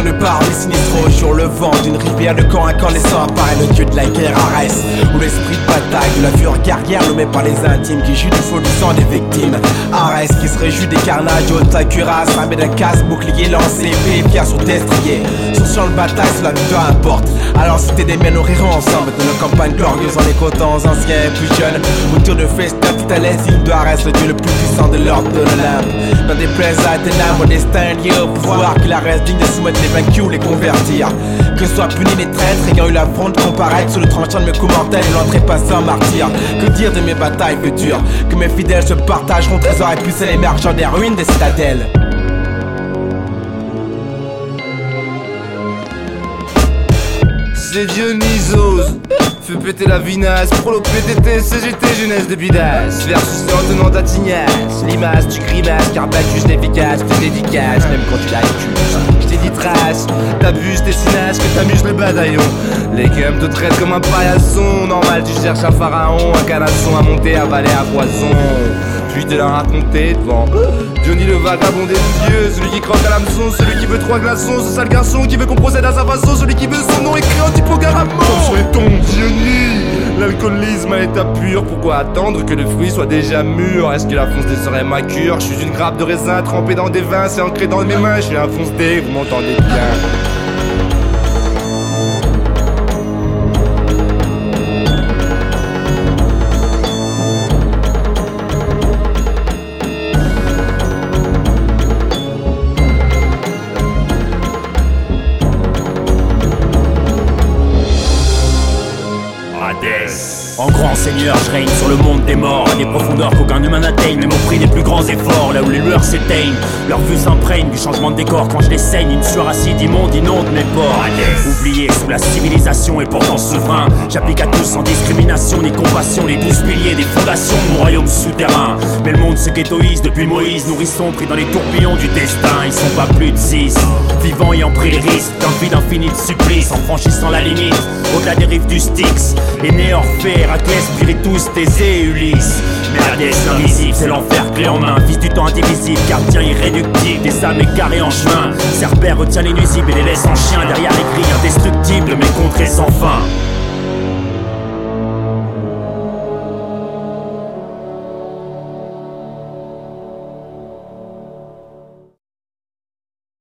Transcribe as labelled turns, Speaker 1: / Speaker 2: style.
Speaker 1: Donne par les sinistraux sur le vent d'une rivière de camp incandescent apparaît le dieu de la guerre Arès, où l'esprit de bataille de la fureur guerrière nommé par les intimes qui jouent du feu du sang des victimes. Arès qui se réjouit des carnages de haute cuirasse, armé d'un casque, bouclier lancé, épée, pierre sur destrier. Sur champ de bataille, cela victoire importe. Alors si t'es des miens, nous rirons ensemble de nos campagnes glorieuses en écoutant aux anciens et plus jeunes. Autour de festin, tout à l'aise, de Arès, le dieu le plus puissant de l'ordre de l'Olympe. Dans des plaies à ténèbres, mon destin lié au pouvoir, qu'il reste digne de soumettre les vaincus ou les convertir. Que soient punis les traîtres ayant eu l'affront de comparaître sur le tranchant de mes coups mortels et l'entrée passée en martyr. Que dire de mes batailles futures, que mes fidèles se partageront trésors et pucelles émergeant des ruines des citadelles.
Speaker 2: C'est Dionysos, fais péter la vinasse, prolo PTT, CGT, jeunesse de bidasse. Versus en tenant ta tignasse, limace, tu grimaces, car Bacchus l'efficace, plus dédicace, même quand tu l'accuses. J't'ai dit trace, t'abuses, t'es sinace, que t'amuses le bataillon. Les gums te traitent comme un paillasson, normal tu cherches un pharaon, un canasson à monter, à valer à poison. Puis te la raconter devant Johnny le vagabond des dieux, celui qui croque à l'hameçon, celui qui veut 3 glaçons, ce sale garçon qui veut qu'on procède à sa façon, celui qui veut son nom écrit en typogramme. Comme serait ton Johnny, l'alcoolisme à l'état pur, pourquoi attendre que le fruit soit déjà mûr? Est-ce que la fonce D serait ma cure? Je suis une grappe de raisin trempée dans des vins, c'est ancré dans mes mains, je suis un fonce D, vous m'entendez bien.
Speaker 3: En grand seigneur, je règne sur le monde des morts, à des profondeurs qu'aucun humain n'atteigne, même au prix des plus grands efforts, là où les lueurs s'éteignent. Leur vue s'imprègne du changement de décor quand je les saigne. Une sueur acide immonde inonde mes pores. Oublié sous la civilisation et pourtant souverain, j'applique à tous sans discrimination ni compassion les 12 piliers des fondations de mon royaume souterrain. Mais le monde se ghettoise depuis Moïse, nourrissons pris dans les tourbillons du destin. Ils sont pas plus de 6, vivants ayant pris les risques d'un vide infini de supplice, en franchissant la limite, au-delà des rives du Styx. Aîné Orphée, Héraclès, Spiritus, Thésée, Ulysse. Mais la déesse invisible, c'est l'enfer clé en main. Fils du temps indivisible, gardien irréductible des âmes égarées en chemin. Cerbère retient les nuisibles et les laisse en chien. Derrière les grilles indestructibles, mes contrées sans fin.